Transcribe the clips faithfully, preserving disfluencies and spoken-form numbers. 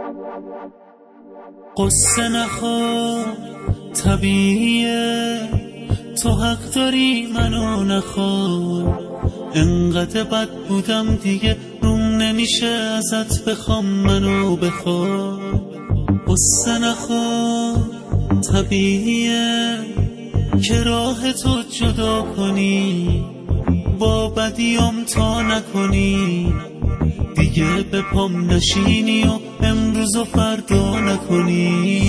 قصه نخور طبیعیه، تو حق داری منو نخور. انقدر بد بودم دیگه روم نمیشه ازت بخوام منو بخور. قصه نخور طبیعیه که راه تو جدا کنی، با بدیام تا نکنی، دیگه به پام نشینی و امروز و فردا نکنی.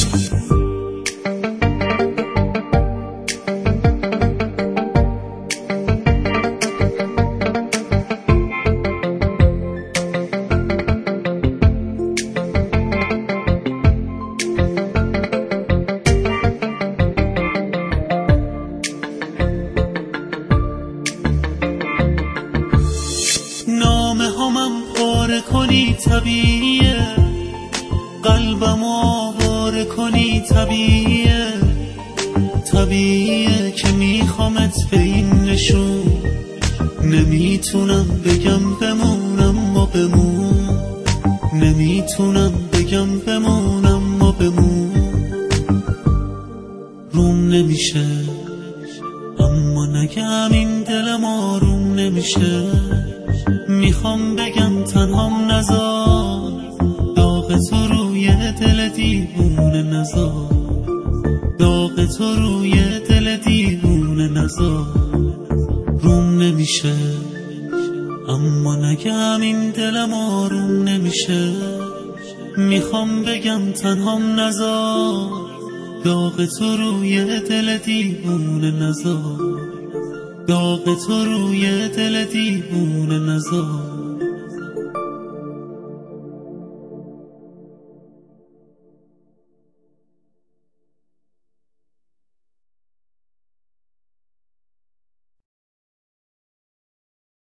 نامه همم پاره کنی طبیعیه، قلبم آواره کنی طبیعیه. طبیعیه که میخوامت به این نشون، نمیتونم بگم بمونم ما بمون، نمیتونم بگم بمونم ما بمون. روم نمیشه اما نگم این دلم آروم نمیشه. میخوام بگم تنهام نذار، داغ تو روی دل دیوونه نذار، داغ تو روی دل دیوونه نذار. روم نمیشه اما نگم این دلم آروم نمیشه. میخوام بگم تنهام نذار، داغ تو روی دل دیوونه نذار، داغ تو روی دل دیوونه نذار.